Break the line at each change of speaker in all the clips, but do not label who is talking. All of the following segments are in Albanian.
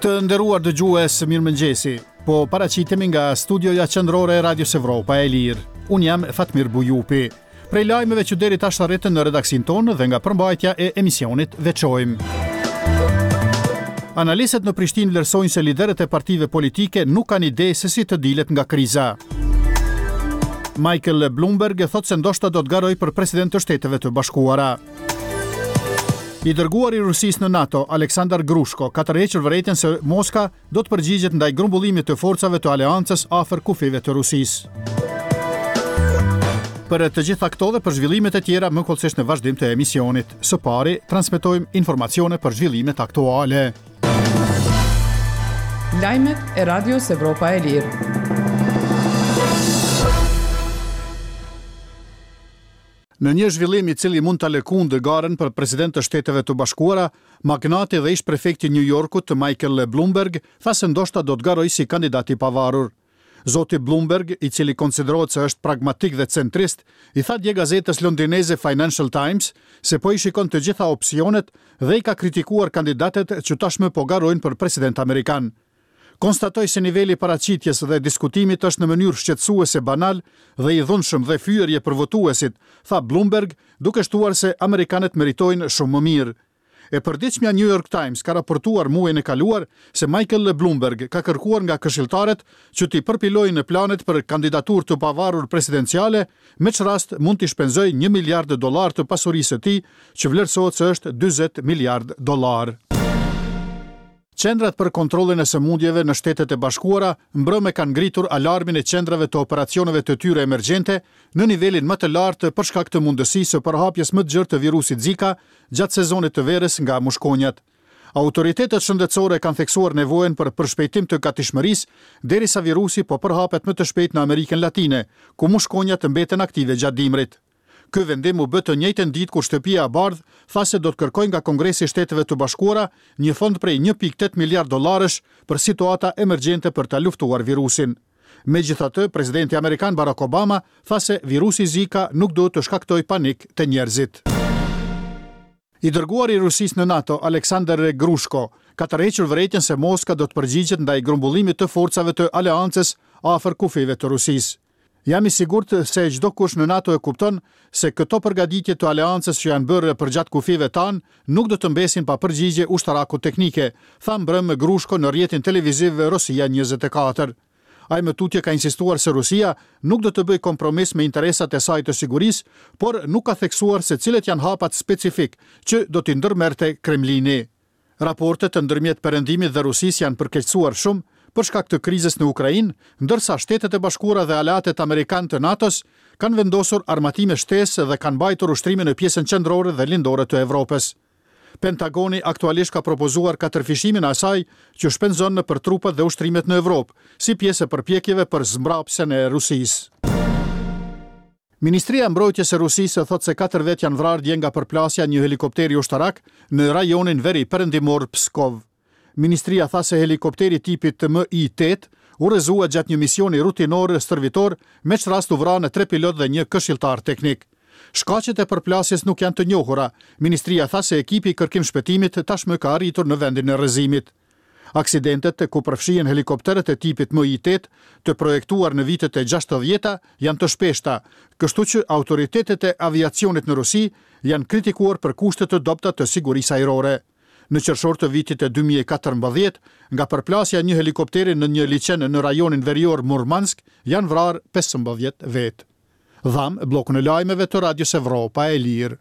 Të nderuar dëgjues, mirëmëngjesi. Po paraqitemi nga studioja qendrore e Radios Evropa e Lirë. Unë jam Fatmir Bujupi. Prej lajmeve që deri tash arritën në redaksin tonë dhe nga përmbajtja e emisionit veçojmë. Analistët në Prishtinë vlerësojnë se liderët e partive politike nuk kanë ide se si të dilet nga kriza. Michael Bloomberg thotë se ndoshta do të garojë për president të Shteteve të Bashkuara. I dërguari i Rusisë në NATO, Aleksandar Grushko, ka tërhequr vërejtjen se Moska do të përgjigjet ndaj grumbullimit të forcave të aleancës afër kufive të Rusisë. Për të gjitha këto dhe për zhvillimet e tjera, më kollësisht në vazhdim të emisionit. Së pari, transmetojmë informacione për zhvillimet aktuale.
Lajmet e Radios Evropa e Lirë.
Në një zhvillim i cili mund ta lëkundë garën për president të Shteteve të Bashkuara, magnati dhe ish prefekti i New Yorkut, Michael Bloomberg, tha se ndoshta do të garojë si kandidat i pavarur. Zoti Bloomberg, i cili konsiderohet se është pragmatik dhe centrist, i tha dje gazetës londineze Financial Times se po i shikon të gjitha opsionet dhe i ka kritikuar kandidatet që tashmë po garojnë për president amerikan. Konstatoj se niveli paraqitjes dhe diskutimit është në mënyrë shqetësuese banal dhe i dhunshëm dhe fyerje për votuesit, tha Bloomberg, duke shtuar se amerikanët meritojnë shumë më mirë. E përditshmja New York Times ka raportuar muajin e kaluar se Michael Bloomberg ka kërkuar nga këshilltarët që t'i përpilojnë në planet për kandidaturë të pavarur presidenciale, me që rast mund t'i shpenzojë $1 miliard të pasurisë së tij, që vlerësohet se është $40 miliard. Qendrat për kontrollin e sëmundjeve në Shtetet e Bashkuara mbrëme kanë ngritur alarmin e qendrave të operacioneve të tyre emergjente në nivelin më të lartë për shkak të mundësisë së përhapjes më të gjerë të virusit Zika gjatë sezonit të verës nga mushkonjat. Autoritetet shëndetësore kanë theksuar nevojën për përshpejtim të gatishmërisë derisa virusi po përhapet më të shpejt në Amerikën Latine, ku mushkonjat mbeten aktive gjatë dimrit. Ky vendim u bë të njëjtën ditë kur Shtëpia e Bardhë tha se do të kërkojë nga Kongresi i Shteteve të Bashkuara një fond prej $1.8 miliard për situata emergjente për ta luftuar virusin. Megjithatë, presidenti amerikan Barack Obama tha se virusi Zika nuk do të shkaktojë panik te njerëzit. I dërguari i Rusisë në NATO, Aleksandar Grushko, ka tërhequr vërejtjen se Moska do të përgjigjet ndaj grumbullimit të forcave të aleancës afër kufive të Rusisë. Jam i sigurt se çdo kush në NATO e kupton se këto përgatitje të aleancës që janë bërë përgjatë kufive tanë nuk do të mbesin pa përgjigje ushtarako-teknike, tha mbrëm Grushko në rrjetin televiziv Rosia 24. Ai më tutje ka insistuar se Rusia nuk do të bëjë kompromis me interesat e saj të sigurisë, por nuk ka theksuar se cilët janë hapat specifik që do t'i ndërmerrte Kremlini. Raportet ndërmjet Perëndimit dhe Rusisë janë përkeqësuar shumë për shkak të krizës në Ukrainë, ndërsa Shtetet e Bashkuara dhe aleatet amerikanë të NATO-s kanë vendosur armatime shtesë dhe kanë mbajtur ushtrime në pjesën qendrore dhe lindore të Evropës. Pentagoni aktualisht ka propozuar katërfishimin e asaj që shpenzon në për trupat dhe ushtrimet në Evropë, si pjesë e përpjekjeve për zmbrapsjen e Rusisë. Ministria e Mbrojtjes e Rusisë thotë se 4 vet janë vrarë dje nga përplasja një helikopteri ushtarak në rajonin veri perëndimor Pskov. Ministria tha se helikopteri tipit Mi-8 u rrezua gjatë një misioni rutinor stërvitor, me që rast u vranë 3 pilot dhe një këshilltar teknik. Shkaqet e përplasjes nuk janë të njohura. Ministria tha se ekipi i kërkim shpëtimit tashmë ka arritur në vendin e rrezimit. Aksidentet ku përfshihen helikopterët e tipit Mi-8 të projektuar në vitet e 60-ta janë të shpeshta, kështu që autoritetet e aviacionit në Rusi janë kritikuar për kushtet të dobta të sigurisë ajrore. Në qershor të vitit e 2014, nga përplasja një helikopteri në një liçen në rajonin verior Murmansk, janë vrarë 15 vet. Dham blokun e lajmeve të Radios Evropa e Lirë.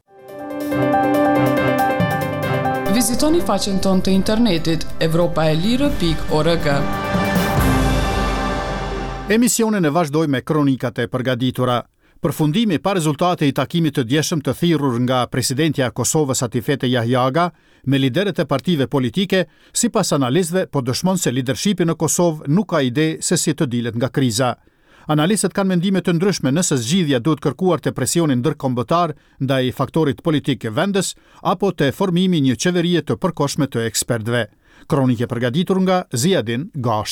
Vizitoni faqen tonë të internetit europaelire.org.
Emisionin e vazhdoj me kronikat e përgatitura. Përfundimi pa rezultate i takimit të djeshëm të thirrur nga presidentja e Kosovës Atifete Jahjaga me liderët e partive politike, sipas analistëve po dëshmon se lidershipi në Kosovë nuk ka ide se si të dilet nga kriza. Analistët kanë mendime të ndryshme nëse zgjidhja duhet kërkuar te presioni ndërkombëtar ndaj faktorit politik vendës apo te formimi një qeverie të përkohshme të ekspertëve. Kronike përgatitur nga Ziadin Gashi.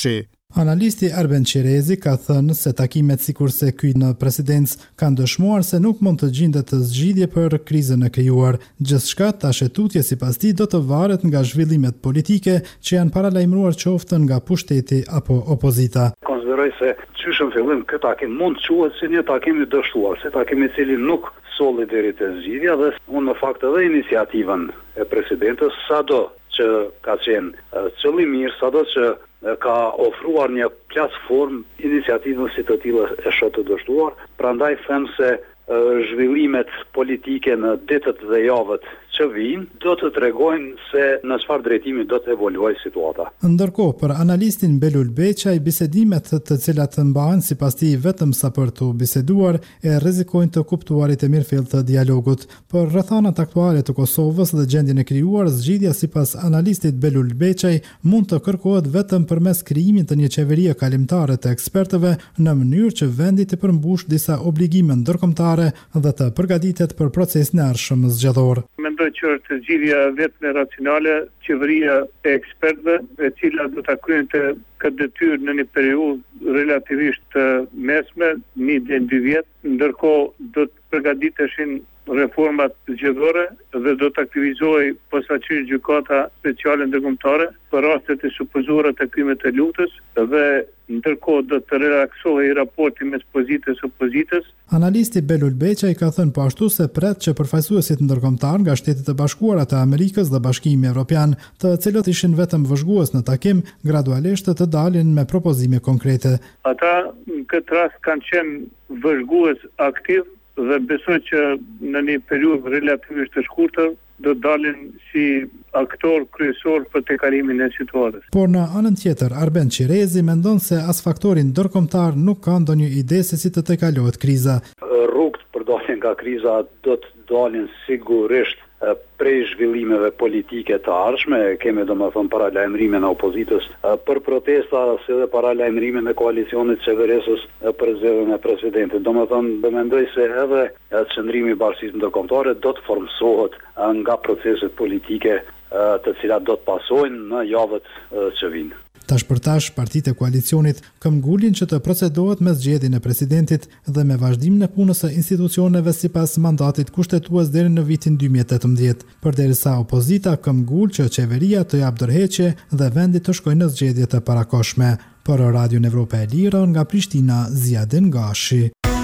Analisti Arben Qerezi ka thënë se takimet sikurse ky në presidencë kanë dëshmuar se nuk mund të gjendet zgjidhje për krizën e krijuar. Gjithçka tash e tutje sipas tij do të varet nga zhvillimet politike që janë paralajmëruar qoftë nga pushteti apo opozita.
Konsideroj se qyshën fillim këtë takim mund të quhet si një takim i dështuar, si takim i cili nuk solli deri te zgjidhja dhe unë në fakt edhe iniciativën e presidentës sado që ka qenë qëllim mirë, sado që ka ofruar një platformë iniciativën si të tilla e shoh të dështuar, prandaj them se zhvillimet politike në ditët dhe javët që vijnë do të tregojnë se në çfarë drejtimi do të evoluojë situata.
Ndërkohë, për analistin Belul Beqaj, bisedimet të cilat mbahen sipas tij vetëm sa për të biseduar e rrezikojnë të kuptuarit e mirëfillt të dialogut. Për rrethanat aktuale të Kosovës dhe gjendjen e krijuar, zgjidhja sipas analistit Belul Beqaj mund të kërkohet vetëm përmes krijimit të një qeverie kalimtare të ekspertëve në mënyrë që vendi të përmbush disa obligime ndërkombëtare dhe të përgatitet për procesin e ardhshëm zgjedhor.
Mendoj që është zgjidhja vetëm e racionale, qeveria e ekspertëve, e cila do ta kryente këtë detyrë në një periudhë relativisht të mesme, 1 deri në 2 vjet, ndërkohë do të përgatiteshin reformat zgjedhore dhe do të aktivizohej posaçërisht gjykata speciale ndërkombëtare për rastet e supozuara të krimit të luftës dhe ndërkohë do të relaksohej raporti mes pozitës e opozitës.
Analisti Belul Beqaj ka thënë po ashtu se pret që përfaqësuesit ndërkombëtar nga Shtetet e Bashkuara të Amerikës dhe Bashkimi Evropian, të cilët ishin vetëm vëzhgues në takim, gradualisht të dalin me propozime konkrete.
Ata në këtë rast kanë qenë vëzhgues aktiv dhe besoj që në një periudhë relativisht të shkurtër do dalin si aktor kryesor për tejkalimin e situatës.
Por në anën tjetër, Arben Qerezi mendon se as faktori ndërkombëtar nuk ka ndonjë ide se si të tejkalohet kriza.
Rrugët për daljen nga kriza do të dalin sigurisht prej zhvillimeve politike të ardhshme, kemi domethënë paralajmërimin e opozitës për protesta si dhe paralajmërimin e koalicionit qeverisës për zgjedhjen e presidentit. Domethënë mendoj se edhe qëndrimi i bashkisë ndërkombëtare do të formsohet nga proceset politike të cilat do të pasojnë në javët që vijnë.
Tash për tash, partitë e koalicionit këmbgulin që të procedohet me zgjedhjen e presidentit dhe me vazhdimin e punës së institucioneve sipas mandatit kushtetues deri në vitin 2018, përderisa opozita këmbgul që qeveria të jap dorëheqje dhe vendi të shkojë në zgjedhje të parakohshme. Për Radion Evropa e Lirë nga Prishtina, Ziadin Gashi.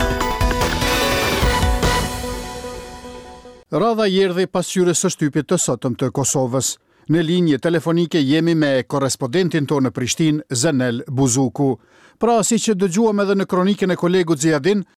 Radha erdhi pas hyrjes së shtypit të sotëm të Kosovës. Në linje telefonike jemi me korrespondentin tonë në Prishtinë, Zenel Buzuku. Pra, si që dëgjuam edhe në kronikën e kolegut Ziadin,